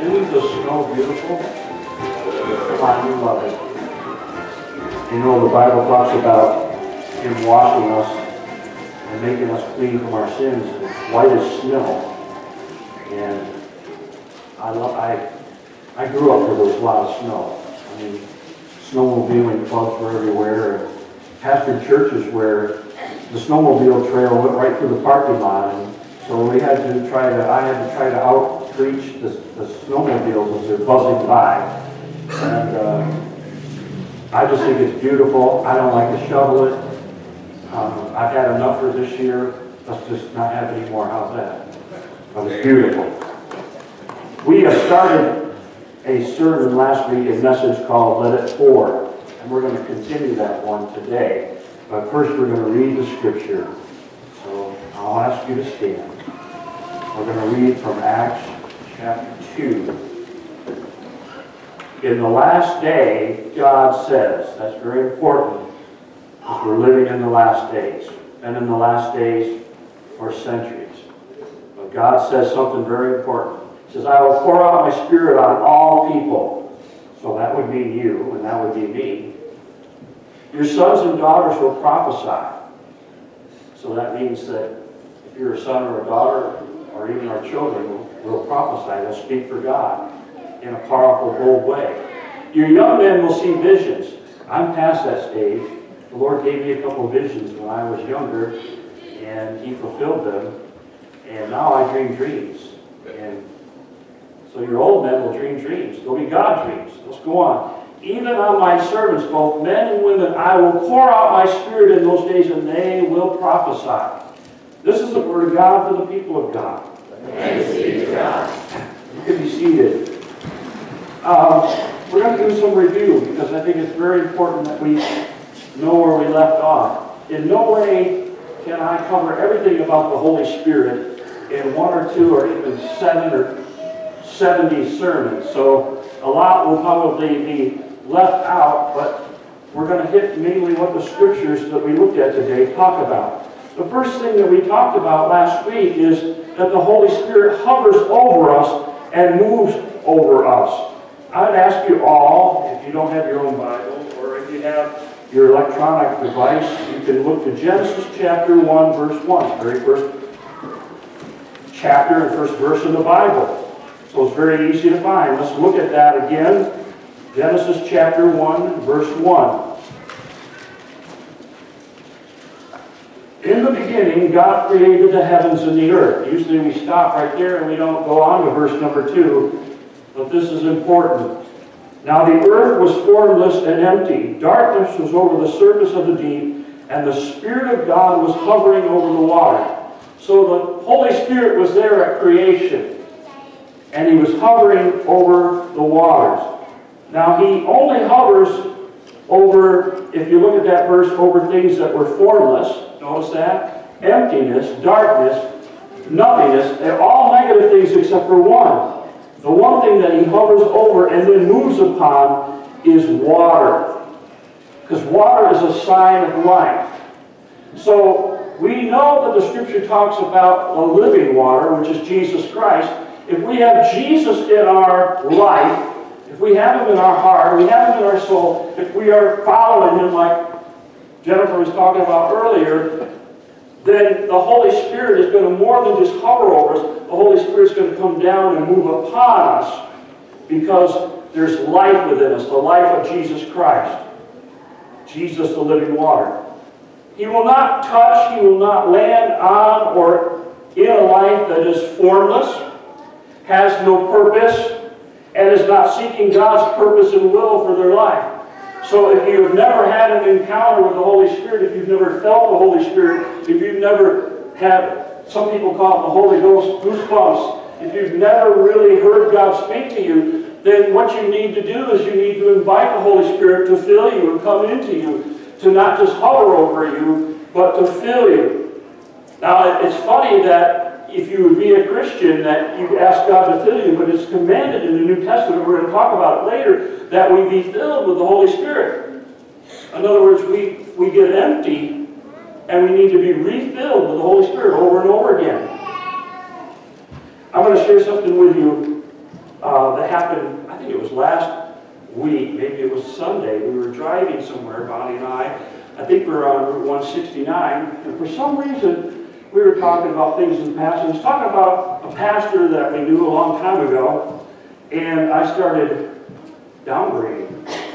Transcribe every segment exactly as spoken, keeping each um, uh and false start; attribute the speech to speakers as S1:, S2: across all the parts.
S1: Isn't the snow beautiful? I do love it. You know, the Bible talks about Him washing us and making us clean from our sins, white as snow. And I love, I, I grew up where there was a lot of snow. I mean, snowmobiling clubs were everywhere. And pastored churches where the snowmobile trail went right through the parking lot. And so we had to try to, I had to try to outreach the, the snowmobiles as they're buzzing by. And uh, I just think it's beautiful. I don't like to shovel it. Um, I've had enough for this year. Let's just not have any more. How's that? But it's beautiful. We have started a sermon last week, a message called Let It Pour. And we're going to continue that one today. But first we're going to read the scripture. So I'll ask you to stand. We're going to read from Acts chapter two. In the last day, God says, that's very important, because we're living in the last days, and in the last days for centuries. But God says something very important. He says, I will pour out my Spirit on all people. So that would mean you, and that would be me. Your sons and daughters will prophesy. So that means that if you're a son or a daughter, or even our children, will prophesy. They'll speak for God in a powerful, bold way. Your young men will see visions. I'm past that stage. The Lord gave me a couple of visions when I was younger, and He fulfilled them. And now I dream dreams. And so your old men will dream dreams. They'll be God dreams. Let's go on. Even on my servants, both men and women, I will pour out my Spirit in those days, and they will prophesy. This is the word of God for the people of God.
S2: Thanks be to God.
S1: You can be seated. Um, we're going to do some review because I think it's very important that we know where we left off. In no way can I cover everything about the Holy Spirit in one or two or even seven or seventy sermons. So a lot will probably be left out, but we're going to hit mainly what the scriptures that we looked at today talk about. The first thing that we talked about last week is that the Holy Spirit hovers over us and moves over us. I would ask you all, if you don't have your own Bible, or if you have your electronic device, you can look to Genesis chapter one, verse one. It's the very first chapter and first verse in the Bible. So it's very easy to find. Let's look at that again. Genesis chapter one, verse one. In the beginning, God created the heavens and the earth. Usually we stop right there and we don't go on to verse number two. But this is important. Now the earth was formless and empty. Darkness was over the surface of the deep, and the Spirit of God was hovering over the water. So the Holy Spirit was there at creation, and He was hovering over the waters. Now He only hovers over, if you look at that verse, over things that were formless. Notice that? Emptiness, darkness, nothingness. They're all negative things except for one. The one thing that He hovers over and then moves upon is water. Because water is a sign of life. So we know that the Scripture talks about the living water, which is Jesus Christ. If we have Jesus in our life, if we have Him in our heart, we have Him in our soul, if we are following Him like Jennifer was talking about earlier, then the Holy Spirit is going to more than just hover over us. The Holy Spirit is going to come down and move upon us because there's life within us, the life of Jesus Christ. Jesus, the living water. He will not touch, He will not land on or in a life that is formless, has no purpose, and is not seeking God's purpose and will for their life. So if you've never had an encounter with the Holy Spirit, if you've never felt the Holy Spirit, if you've never had, some people call it the Holy Ghost goosebumps, if you've never really heard God speak to you, then what you need to do is you need to invite the Holy Spirit to fill you and come into you, to not just hover over you, but to fill you. Now, it's funny that if you would be a Christian, that you ask God to fill you, but it's commanded in the New Testament, we're going to talk about it later, that we be filled with the Holy Spirit. In other words, we, we get empty, and we need to be refilled with the Holy Spirit over and over again. I'm going to share something with you uh, that happened, I think it was last week, maybe it was Sunday. We were driving somewhere, Bonnie and I. I think we were on Route one sixty-nine, and for some reason, we were talking about things in the past. I was talking about a pastor that we knew a long time ago, and I started downgrading.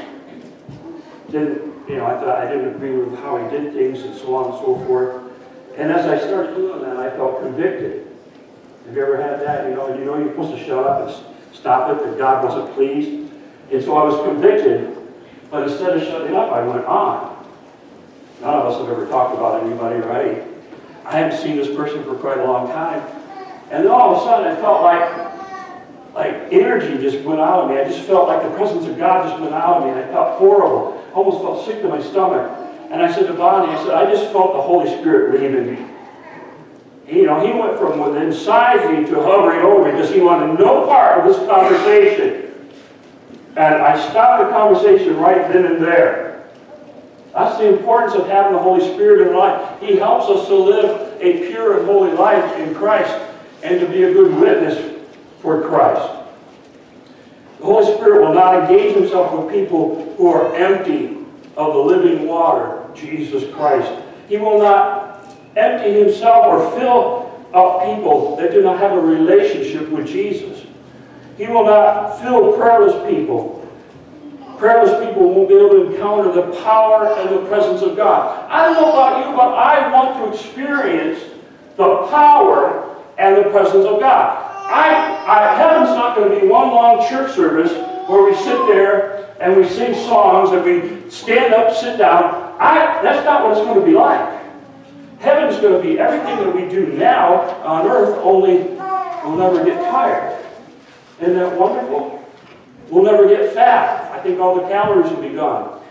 S1: Didn't, you know, I thought I didn't agree with how he did things and so on and so forth. And as I started doing that, I felt convicted. Have you ever had that? You know, you know you're supposed to shut up and stop it, that God wasn't pleased. And so I was convicted, but instead of shutting up, I went on. None of us have ever talked about anybody, right? I haven't seen this person for quite a long time. And then all of a sudden, I felt like, like energy just went out of me. I just felt like the presence of God just went out of me. And I felt horrible. I almost felt sick to my stomach. And I said to Bonnie, I said, I just felt the Holy Spirit leaving me. You know, he went from within inside me to hovering over me because he wanted no part of this conversation. And I stopped the conversation right then and there. That's the importance of having the Holy Spirit in life. He helps us to live a pure and holy life in Christ and to be a good witness for Christ. The Holy Spirit will not engage himself with people who are empty of the living water, Jesus Christ. He will not empty himself or fill up people that do not have a relationship with Jesus. He will not fill prayerless people. Prayerless people won't be able to encounter the power and the presence of God. I don't know about you, but I want to experience the power and the presence of God. I, I, heaven's not going to be one long church service where we sit there and we sing songs and we stand up, sit down. I, that's not what it's going to be like. Heaven's going to be everything that we do now on earth, only we'll never get tired. Isn't that wonderful? We'll never get fat. I think all the calories will be gone.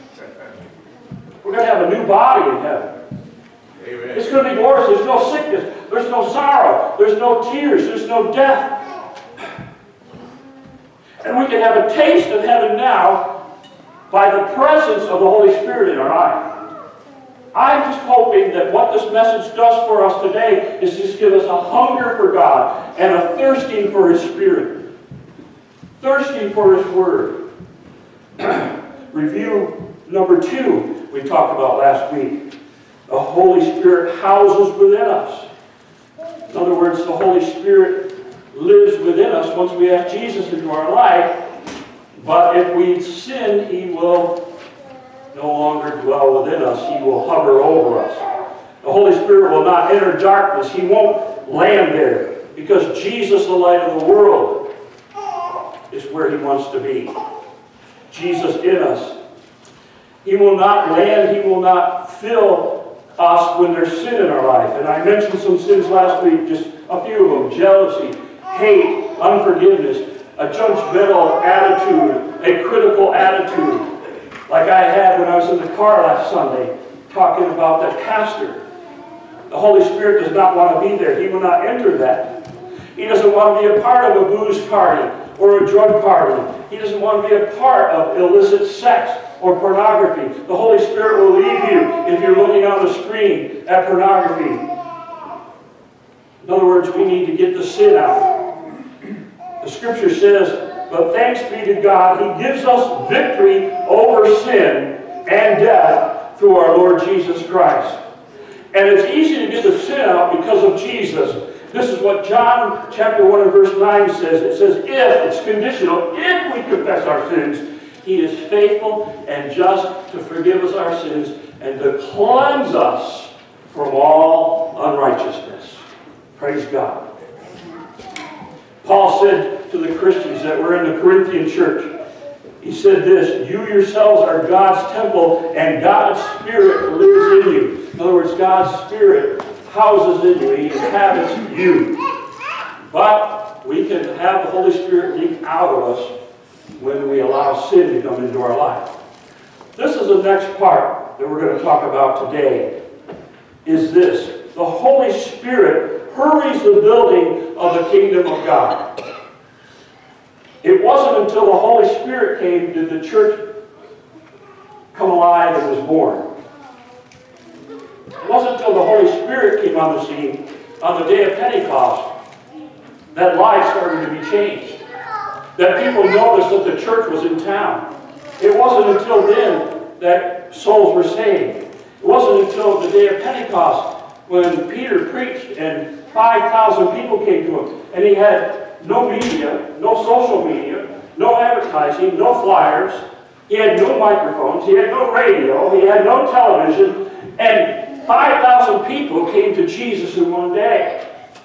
S1: We're going to have a new body in heaven. Amen. It's going to be glorious. There's no sickness. There's no sorrow. There's no tears. There's no death. And we can have a taste of heaven now by the presence of the Holy Spirit in our life. I'm just hoping that what this message does for us today is just give us a hunger for God and a thirsting for His Spirit. Thirsting for His Word. Review number two we talked about last week. The Holy Spirit houses within us. In other words, the Holy Spirit lives within us once we have Jesus into our life. But if we sin, He will no longer dwell within us. He will hover over us. The Holy Spirit will not enter darkness. He won't land there. Because Jesus, the light of the world, is where He wants to be. Jesus in us. He will not land. He will not fill us when there's sin in our life. And I mentioned some sins last week, just a few of them. Jealousy, hate, unforgiveness, a judgmental attitude, a critical attitude. Like I had when I was in the car last Sunday, talking about that pastor. The Holy Spirit does not want to be there. He will not enter that. He doesn't want to be a part of a booze party or a drug party. He doesn't want to be a part of illicit sex or pornography. The Holy Spirit will leave you if you're looking on the screen at pornography. In other words, we need to get the sin out. The Scripture says, but thanks be to God, He gives us victory over sin and death through our Lord Jesus Christ. And it's easy to get the sin out because of Jesus. This is what John chapter one and verse nine says. It says, if, it's conditional, if we confess our sins, He is faithful and just to forgive us our sins and to cleanse us from all unrighteousness. Praise God. Paul said to the Christians that were in the Corinthian church, he said this, you yourselves are God's temple and God's Spirit lives in you. In other words, God's Spirit houses in you. He inhabits you. But we can have the Holy Spirit leak out of us when we allow sin to come into our life. This is the next part that we're going to talk about today, is this. The Holy Spirit hurries the building of the kingdom of God. It wasn't until the Holy Spirit came did the church come alive and was born. It wasn't until the Holy Spirit came on the scene on the day of Pentecost that lives started to be changed. that people noticed that the church was in town. It wasn't until then that souls were saved. It wasn't until the day of Pentecost when Peter preached and five thousand people came to him. And he had no media, no social media, no advertising, no flyers. He had no microphones. He had no radio. He had no television. And five thousand people came to Jesus in one day.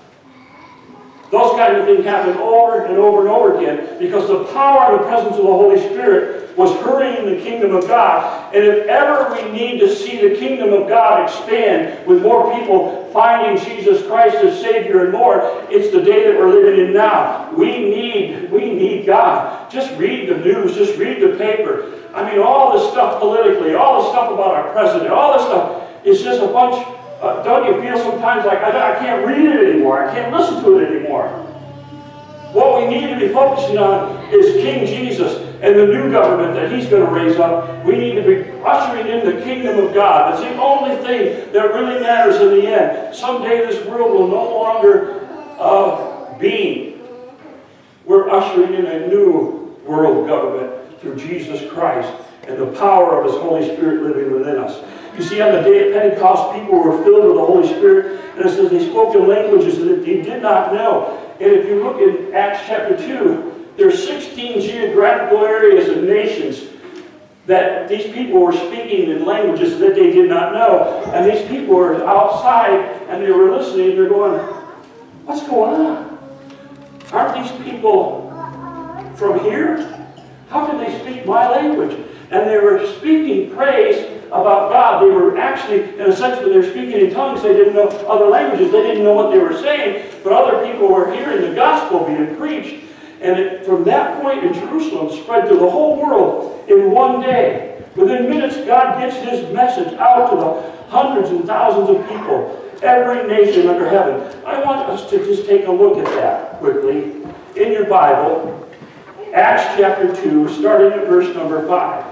S1: Those kind of things happen over and over and over again because the power and the presence of the Holy Spirit was hurrying the kingdom of God. And if ever we need to see the kingdom of God expand with more people finding Jesus Christ as Savior and Lord, it's the day that we're living in now. We need, we need God. Just read the news. Just read the paper. I mean, all this stuff politically, all this stuff about our president, all this stuff is just a bunch. Uh, don't you feel sometimes like, I, I can't read it anymore. I can't listen to it anymore. What we need to be focusing on is King Jesus and the new government that He's going to raise up. We need to be ushering in the kingdom of God. That's the only thing that really matters in the end. Someday this world will no longer uh, be. We're ushering in a new world government through Jesus Christ and the power of His Holy Spirit living within us. You see, on the day of Pentecost, people were filled with the Holy Spirit, and it says they spoke in languages that they did not know. And if you look in Acts chapter two, there are sixteen geographical areas and nations that these people were speaking in languages that they did not know. And these people were outside, and they were listening, and they're going, what's going on? Aren't these people from here? How can they speak my language? And they were speaking praise about God. They were actually, in a sense, when they were speaking in tongues, they didn't know other languages. They didn't know what they were saying, but other people were hearing the gospel being preached. And it, from that point in Jerusalem, spread to the whole world in one day. Within minutes, God gets His message out to the hundreds and thousands of people, every nation under heaven. I want us to just take a look at that quickly in your Bible. Acts chapter two, starting at verse number five.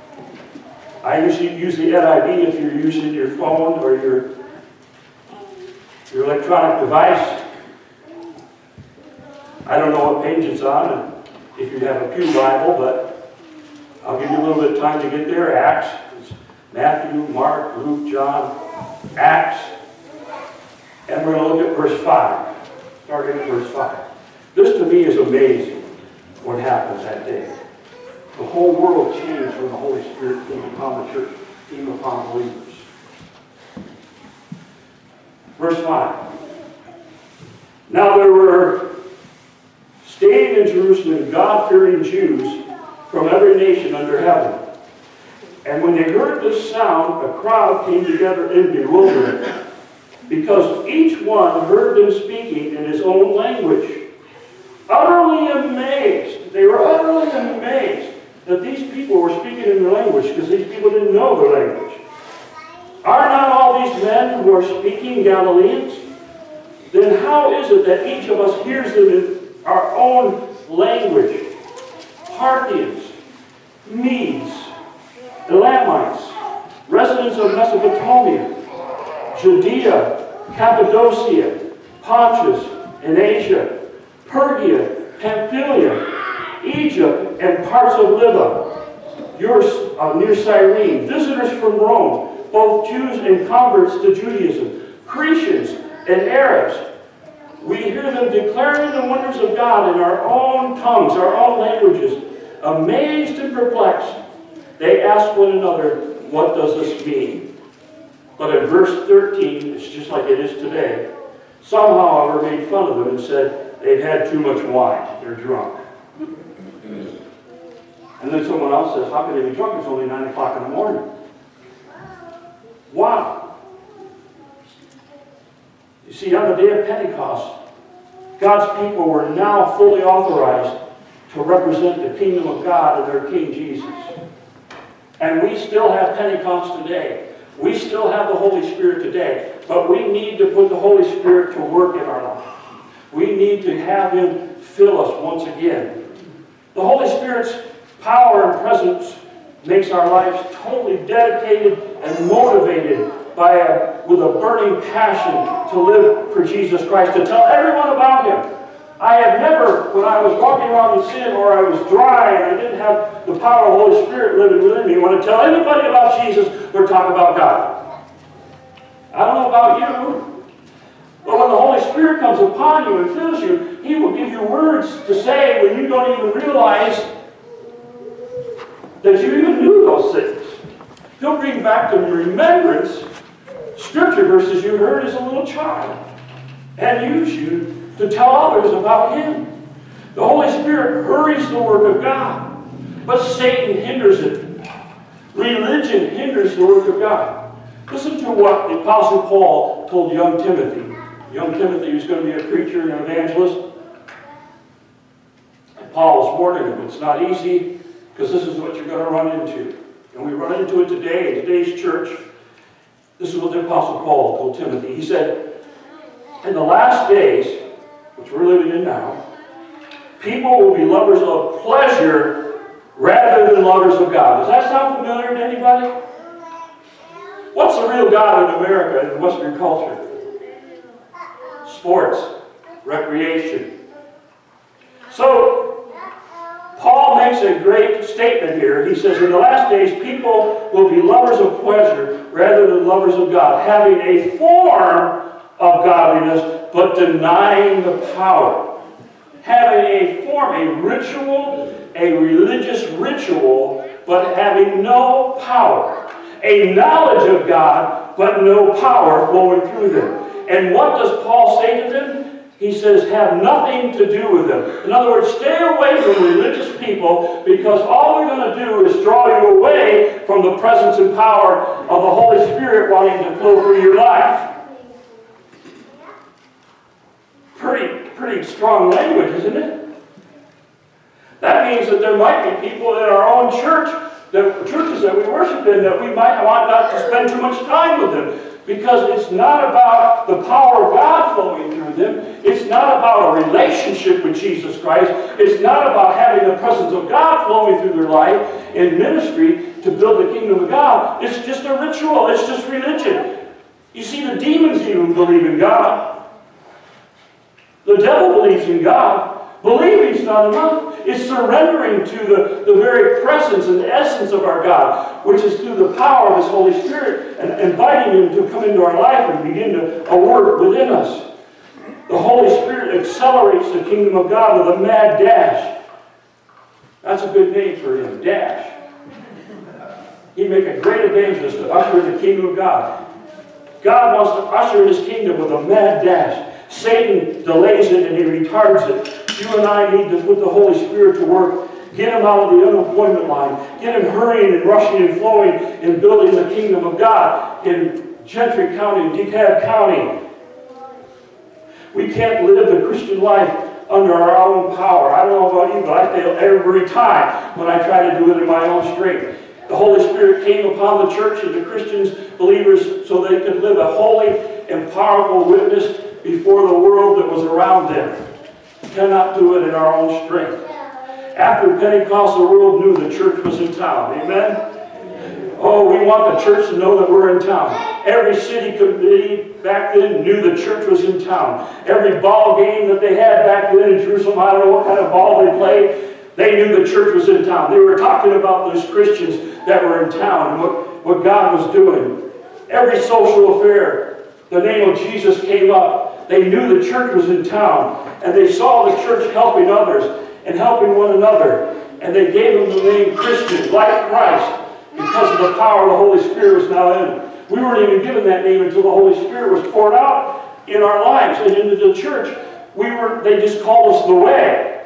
S1: I usually use the N I V if you're using your phone or your, your electronic device. I don't know what page it's on, if you have a Pew Bible, but I'll give you a little bit of time to get there. Acts, it's Matthew, Mark, Luke, John, Acts. And we're going to look at verse five, starting at verse five. This to me is amazing, what happened that day. The whole world changed when the Holy Spirit came upon the church, came upon believers. Verse five. Now there were staying in Jerusalem God-fearing Jews from every nation under heaven. And when they heard this sound, a crowd came together in bewilderment, because each one heard them speaking in his own language. Utterly amazed. They were utterly amazed that these people were speaking in their language, because these people didn't know their language. Are not all these men who are speaking Galileans? Then how is it that each of us hears them in our own language? Parthians, Medes, Elamites, residents of Mesopotamia, Judea, Cappadocia, Pontus, and Asia, Phrygia, Pamphylia, Egypt, and parts of Libya, yours, uh, near Cyrene, visitors from Rome, both Jews and converts to Judaism, Cretians and Arabs. We hear them declaring the wonders of God in our own tongues, our own languages. Amazed and perplexed, they ask one another, what does this mean? But in verse thirteen, it's just like it is today. Some, however, made fun of them and said they've had too much wine. They're drunk. And then someone else says, how can they be drunk? It's only nine o'clock in the morning. Wow. You see, on the day of Pentecost, God's people were now fully authorized to represent the kingdom of God and their King Jesus. And we still have Pentecost today. We still have the Holy Spirit today. But we need to put the Holy Spirit to work in our life. We need to have Him fill us once again. The Holy Spirit's power and presence makes our lives totally dedicated and motivated by a, with a burning passion to live for Jesus Christ, to tell everyone about Him. I have never, when I was walking around in sin or I was dry and I didn't have the power of the Holy Spirit living within me, want to tell anybody about Jesus or talk about God. I don't know about you, but when the Holy Spirit comes upon you and fills you, He will give you words to say when you don't even realize that you even knew those things. He'll bring back to remembrance Scripture verses you heard as a little child and use you to tell others about Him. The Holy Spirit hurries the work of God, but Satan hinders it. Religion hinders the work of God. Listen to what the Apostle Paul told young Timothy. Young Timothy was going to be a preacher and an evangelist. And Paul was warning him, it's not easy, because this is what you're going to run into. And we run into it today in today's church. This is what the Apostle Paul told Timothy. He said, in the last days, which we're living in now, people will be lovers of pleasure rather than lovers of God. Does that sound familiar to anybody? What's the real God in America, in Western culture? Sports, recreation. So, Paul makes a great statement here. He says, in the last days, people will be lovers of pleasure rather than lovers of God, having a form of godliness, but denying the power. Having a form, a ritual, a religious ritual, but having no power. A knowledge of God, but no power flowing through them. And what does Paul say to them? He says, have nothing to do with them. In other words, stay away from religious people, because all they're going to do is draw you away from the presence and power of the Holy Spirit wanting to flow through your life. Pretty, pretty strong language, isn't it? That means that there might be people in our own church, the churches that we worship in, that we might want not to spend too much time with them. Because it's not about the power of God flowing through them. It's not about a relationship with Jesus Christ. It's not about having the presence of God flowing through their life in ministry to build the kingdom of God. It's just a ritual. It's just religion. You see, the demons even believe in God. The devil believes in God. Believing's not enough. It's surrendering to the, the very presence and essence of our God, which is through the power of His Holy Spirit, and inviting Him to come into our life and begin to work within us. The Holy Spirit accelerates the kingdom of God with a mad dash. That's a good name for Him, Dash. He'd make a great evangelist to usher in the kingdom of God. God wants to usher in His kingdom with a mad dash. Satan delays it and he retards it. You and I need to put the Holy Spirit to work. Get him out of the unemployment line. Get him hurrying and rushing and flowing and building the kingdom of God in Gentry County, DeKalb County. We can't live the Christian life under our own power. I don't know about you, but I fail every time when I try to do it in my own strength. The Holy Spirit came upon the church and the Christians, believers, so they could live a holy and powerful witness before the world that was around them. We cannot do it in our own strength. After Pentecost, the world knew the church was in town. Amen? Oh, we want the church to know that we're in town. Every city committee back then knew the church was in town. Every ball game that they had back then in Jerusalem, I don't know what kind of ball they played, they knew the church was in town. They were talking about those Christians that were in town and what, what God was doing. Every social affair, the name of Jesus came up. They knew the church was in town, and they saw the church helping others and helping one another, and they gave them the name Christian, like Christ, because of the power of the Holy Spirit was now in them. We weren't even given that name until the Holy Spirit was poured out in our lives and into the church. We were, they just called us the way.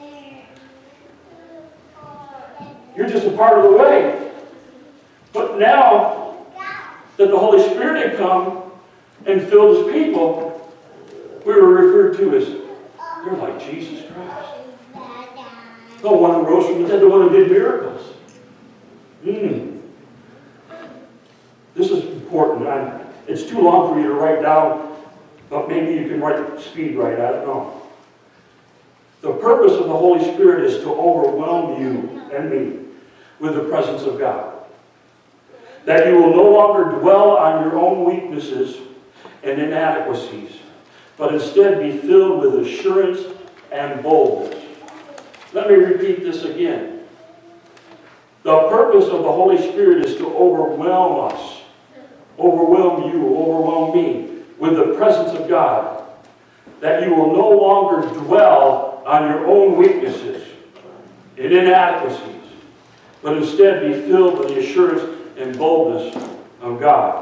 S1: You're just a part of the way. But now that the Holy Spirit had come and filled His people, we were referred to as, they're like Jesus Christ. The one who rose from the dead, the one who did miracles. Mm. This is important. I, it's too long for you to write down, but maybe you can write speed right, I don't know. The purpose of the Holy Spirit is to overwhelm you and me with the presence of God. That you will no longer dwell on your own weaknesses and inadequacies, but instead be filled with assurance and boldness. Let me repeat this again. The purpose of the Holy Spirit is to overwhelm us, overwhelm you, overwhelm me with the presence of God, that you will no longer dwell on your own weaknesses and inadequacies, but instead be filled with the assurance and boldness of God.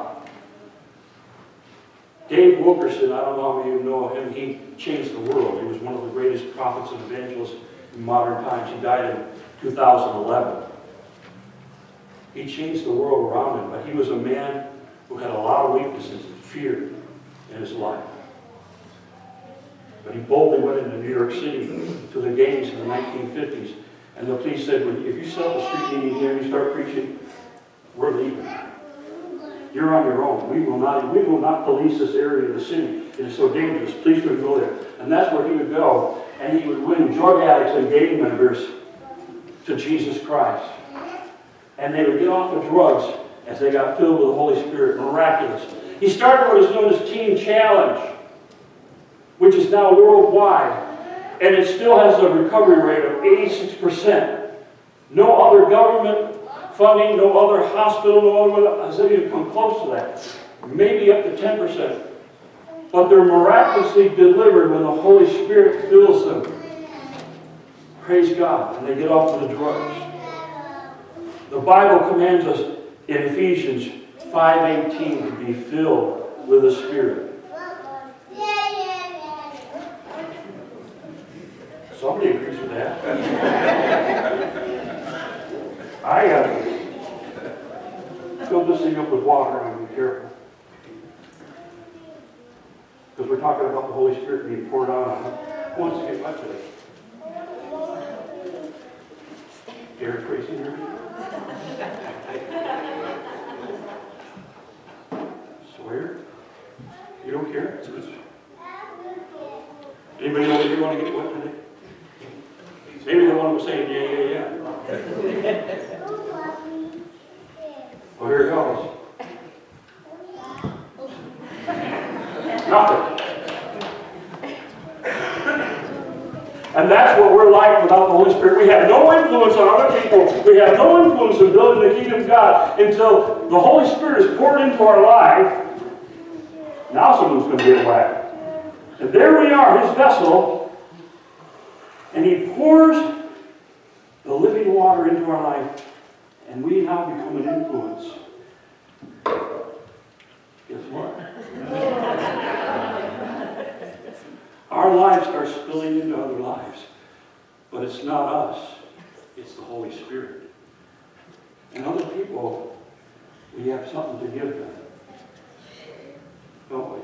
S1: Dave Wilkerson, I don't know how many of you know him, he changed the world. He was one of the greatest prophets and evangelists in modern times. He died in two thousand eleven. He changed the world around him, but he was a man who had a lot of weaknesses and fear in his life. But he boldly went into New York City to the games in the nineteen fifties, and the police said, if you set up a street meeting here and you start preaching, we're leaving. You're on your own. We will not, we will not police this area of the city. It is so dangerous. Please don't go there. And that's where he would go, and he would win drug addicts and gang members to Jesus Christ. And they would get off of drugs as they got filled with the Holy Spirit. Miraculous. He started what is known as Teen Challenge, which is now worldwide, and it still has a recovery rate of eighty-six percent. No other government funding, no other hospital, no other has even come close to that. Maybe up to ten percent. But they're miraculously delivered when the Holy Spirit fills them. Praise God. And they get off of the drugs. The Bible commands us in Ephesians five eighteen to be filled with the Spirit. Somebody agrees with that. I uh, filled this thing up with water. I'm going to be careful. Because we're talking about the Holy Spirit being poured out on us. Who wants to get wet today? Derek Tracy here? Sawyer? You don't care? Anybody know you want to get wet today? Maybe the one was saying, yeah, yeah, yeah. Well, here it goes. Nothing. And that's what we're like without the Holy Spirit. We have no influence on other people. We have no influence in building the kingdom of God until the Holy Spirit is poured into our life. Now someone's going to get wet. And there we are, his vessel. And he pours the living water into our life, and we now become an influence. Guess what? Our lives start spilling into other lives. But it's not us. It's the Holy Spirit. And other people, we have something to give them. Don't we?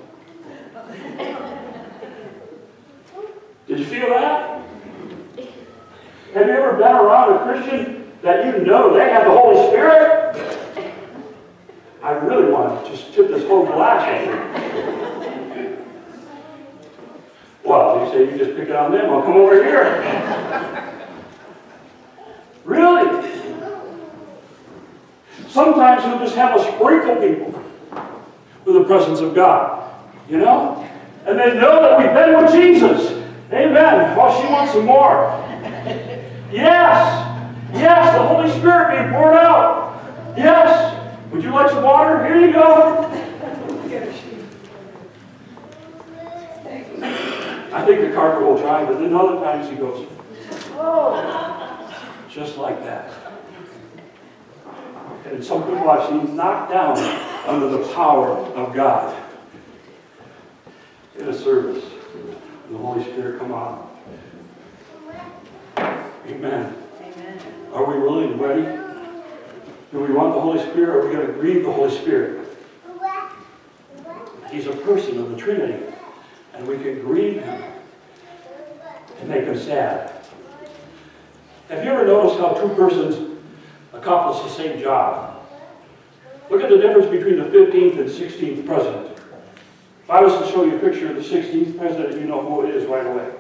S1: Did you feel that? Have you ever been around a Christian that you know they have the Holy Spirit? I really want to just tip this whole glass over. Well, you say you just pick it on them. I'll come over here. Really? Sometimes you'll just have to sprinkle people with the presence of God. You know? And they know that we've been with Jesus. Amen. Well, she wants some more. Yes. Yes, the Holy Spirit being poured out. Yes. Would you like some water? Here you go. I think the carpet will dry, but then other times he goes, oh, just like that. And some people I've seen knocked down under the power of God in a service. And the Holy Spirit come on. Amen. Amen. Are we really ready? Do we want the Holy Spirit, or are we going to grieve the Holy Spirit? He's a person of the Trinity, and we can grieve him and make him sad. Have you ever noticed how two persons accomplish the same job? Look at the difference between the fifteenth and sixteenth president. If I was to show you a picture of the sixteenth president, you know who it is right away.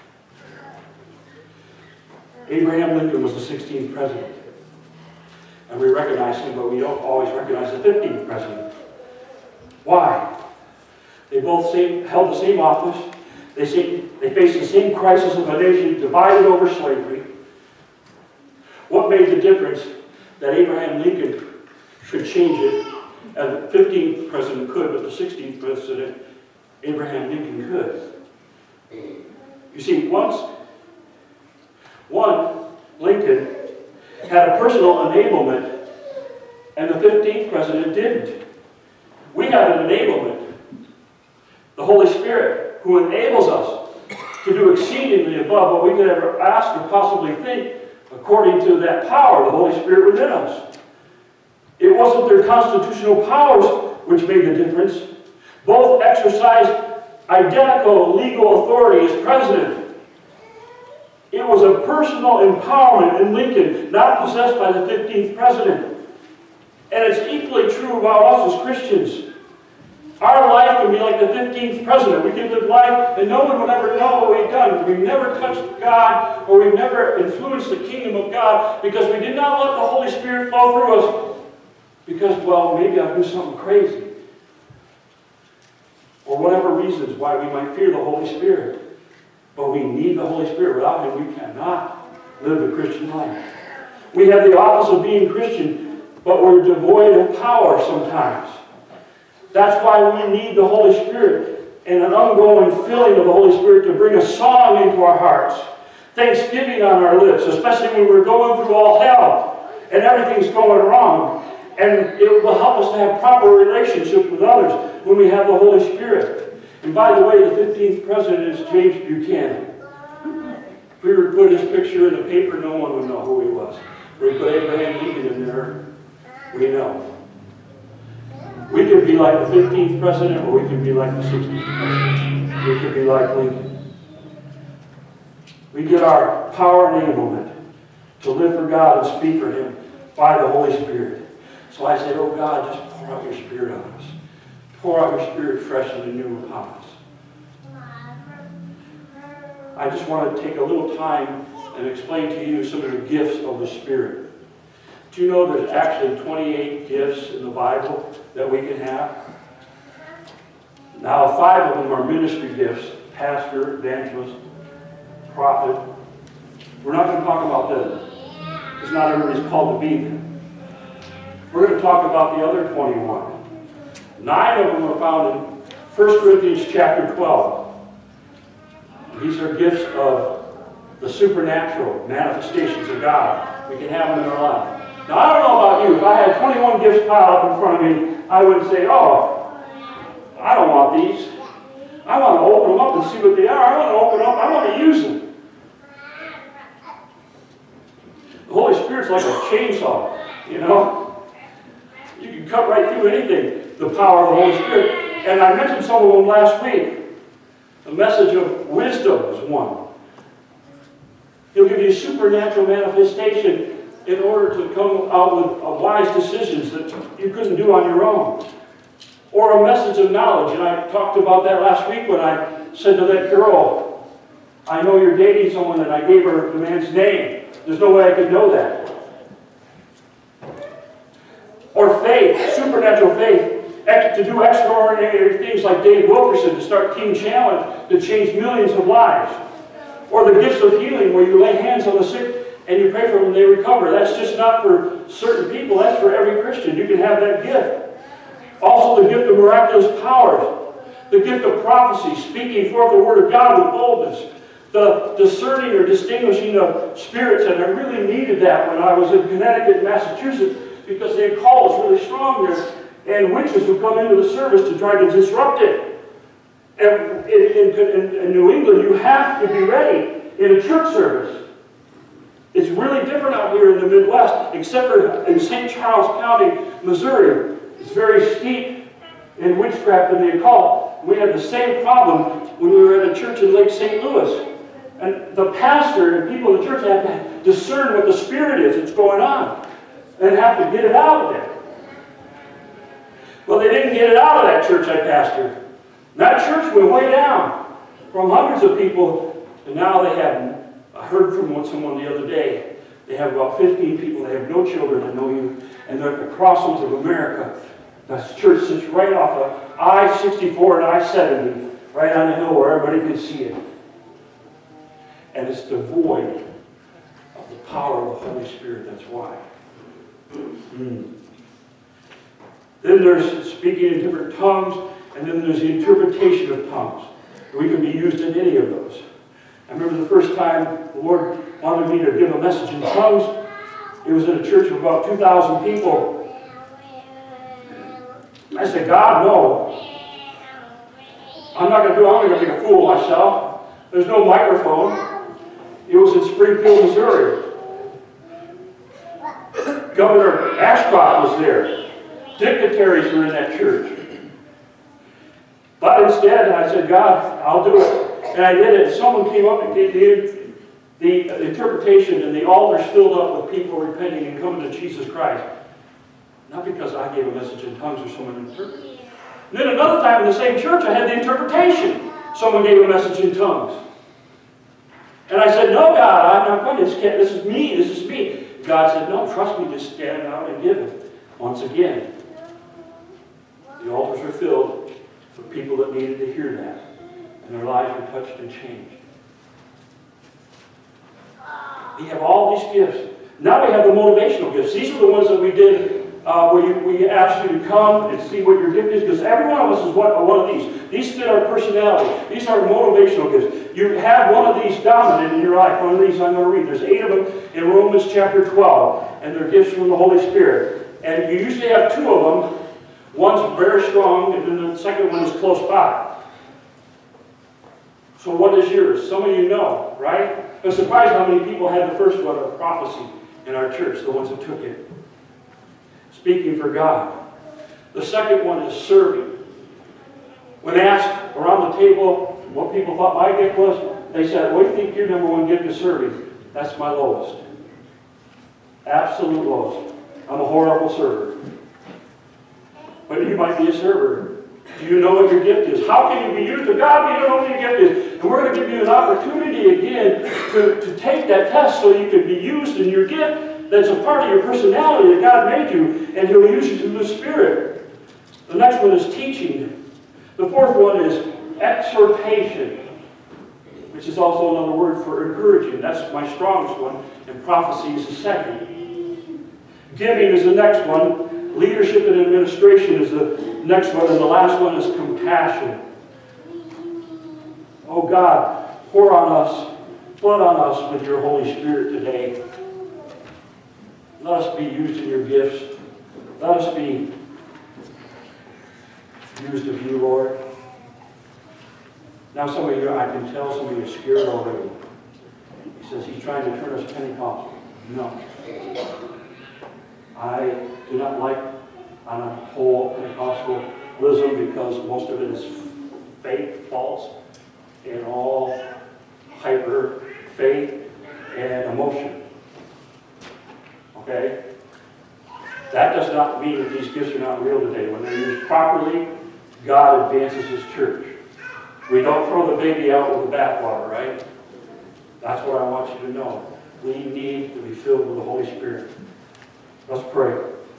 S1: Abraham Lincoln was the sixteenth president. And we recognize him, but we don't always recognize the fifteenth president. Why? They both same, held the same office. They same, They faced the same crisis of a nation divided over slavery. What made the difference that Abraham Lincoln could change it, and the fifteenth president could, but the sixteenth president, Abraham Lincoln could? You see, once, one, Lincoln had a personal enablement, and the fifteenth president didn't. We have an enablement. The Holy Spirit, who enables us to do exceedingly above what we could ever ask or possibly think, according to that power, the Holy Spirit within us. It wasn't their constitutional powers which made the difference. Both exercised identical legal authority as president. It was a personal empowerment in Lincoln, not possessed by the fifteenth president. And it's equally true about us as Christians. Our life can be like the fifteenth president. We can live life and no one will ever know what we've done. We've never touched God, or we've never influenced the kingdom of God, because we did not let the Holy Spirit flow through us. Because, well, maybe I'll do something crazy. Or whatever reasons why we might fear the Holy Spirit. But we need the Holy Spirit. Without Him, we cannot live the Christian life. We have the office of being Christian, but we're devoid of power sometimes. That's why we need the Holy Spirit and an ongoing filling of the Holy Spirit to bring a song into our hearts. Thanksgiving on our lips, especially when we're going through all hell and everything's going wrong. And it will help us to have proper relationships with others when we have the Holy Spirit. And by the way, the fifteenth president is James Buchanan. If we were to put his picture in the paper, no one would know who he was. If we put Abraham Lincoln in there, we know. We could be like the fifteenth president, or we could be like the sixteenth president. We could be like Lincoln. We get our power enablement to live for God and speak for Him by the Holy Spirit. So I said, oh God, just pour out your Spirit on us. Pour out your Spirit fresh and new upon us. I just want to take a little time and explain to you some of the gifts of the Spirit. Do you know there's actually twenty-eight gifts in the Bible that we can have? Now, five of them are ministry gifts: pastor, evangelist, prophet. We're not going to talk about them, because not everybody's called to be them. We're going to talk about the other twenty-one. Nine of them are found in First Corinthians chapter twelve. These are gifts of the supernatural manifestations of God. We can have them in our life. Now, I don't know about you. If I had twenty-one gifts piled up in front of me, I would say, oh, I don't want these. I want to open them up and see what they are. I want to open them up. I want to use them. The Holy Spirit's like a chainsaw, you know. You can cut right through anything, the power of the Holy Spirit. And I mentioned some of them last week. The message of wisdom is one. He'll give you supernatural manifestation in order to come out with uh, wise decisions that you couldn't do on your own. Or a message of knowledge. And I talked about that last week when I said to that girl, I know you're dating someone, and I gave her the man's name. There's no way I could know that. Or faith, supernatural faith, to do extraordinary things like Dave Wilkerson, to start Teen Challenge, to change millions of lives. Or the gifts of healing, where you lay hands on the sick and you pray for them and they recover. That's just not for certain people, that's for every Christian. You can have that gift. Also the gift of miraculous powers, the gift of prophecy, speaking forth the word of God with boldness, the discerning or distinguishing of spirits. And I really needed that when I was in Connecticut and Massachusetts, because they called us really strong there, and witches would come into the service to try to disrupt it. And in, in, in New England, you have to be ready in a church service. It's really different out here in the Midwest, except for in Saint Charles County, Missouri. It's very steep in witchcraft and the occult. We had the same problem when we were at a church in Lake Saint Louis. And the pastor and people in the church had to discern what the spirit is that's going on and have to get it out of there. Well, they didn't get it out of that church I pastored. That church went way down from hundreds of people, and now they have, I heard from someone the other day, they have about fifteen people, they have no children and no youth, and they're at the crossroads of America. That church sits right off of I sixty-four and I seventy, right on the hill where everybody can see it. and it's devoid of the power of the Holy Spirit. That's why. Mm. Then there's speaking in different tongues, and then there's the interpretation of tongues. We can be used in any of those. I remember the first time the Lord wanted me to give a message in tongues. It was in a church of about two thousand people. I said, God, no. I'm not going to do it. I'm going to make a fool of myself. There's no microphone. It was in Springfield, Missouri. Governor Ashcroft was there. Dignitaries were in that church. But instead, I said, God, I'll do it. And I did it. And someone came up and gave the, the interpretation, and the altars filled up with people repenting and coming to Jesus Christ. Not because I gave a message in tongues or someone interpreted. And then another time in the same church, I had the interpretation. Someone gave a message in tongues. And I said, no, God, I'm not going to. This is me. This is me. God said, no, trust me. Just stand out and give it. Once again, the altars were filled with people that needed to hear that. And their lives were touched and changed. We have all these gifts. Now we have the motivational gifts. These are the ones that we did uh, where you, we asked you to come and see what your gift is, because every one of us is one, one of these. These fit our personality. These are motivational gifts. You have one of these dominant in your life. One of these I'm going to read. There's eight of them in Romans chapter twelve, and they're gifts from the Holy Spirit. And you usually have two of them. One's very strong, and then the second one is close by. So what is yours? Some of you know, right? I'm surprised how many people had the first one of prophecy in our church, the ones that took it. Speaking for God. The second one is serving. When asked around the table what people thought my gift was, they said, what do you think your number one gift is serving? That's my lowest. Absolute lowest. I'm a horrible server. But you might be a server. Do you know what your gift is? How can you be used to God if you don't know what your gift is? And we're going to give you an opportunity again to, to take that test so you can be used in your gift that's a part of your personality that God made you, and He'll use you through the Spirit. The next one is teaching. The fourth one is exhortation, which is also another word for encouraging. That's my strongest one, and prophecy is the second. Giving is the next one. Leadership and administration is the next one, and the last one is compassion. Oh God, pour on us, flood on us with your Holy Spirit today. Let us be used in your gifts. Let us be used of you, Lord. Now some of you, I can tell some of you are scared already. He says he's trying to turn us Pentecostal. No. I do not like on a whole Pentecostalism because most of it is fake, false, and all hyper faith and emotion. Okay? That does not mean that these gifts are not real today. When they're used properly, God advances His church. We don't throw the baby out with the bathwater, right? That's what I want you to know. We need to be filled with the Holy Spirit. Let's pray.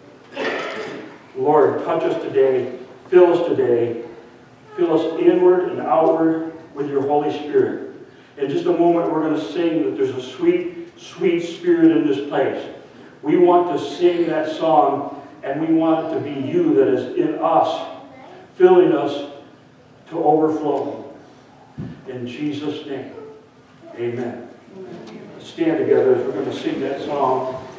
S1: Lord, touch us today. Fill us today. Fill us inward and outward with your Holy Spirit. In just a moment, we're going to sing that there's a sweet, sweet Spirit in this place. We want to sing that song, and we want it to be you that is in us, filling us to overflowing. In Jesus' name, amen. Let's stand together as we're going to sing that song.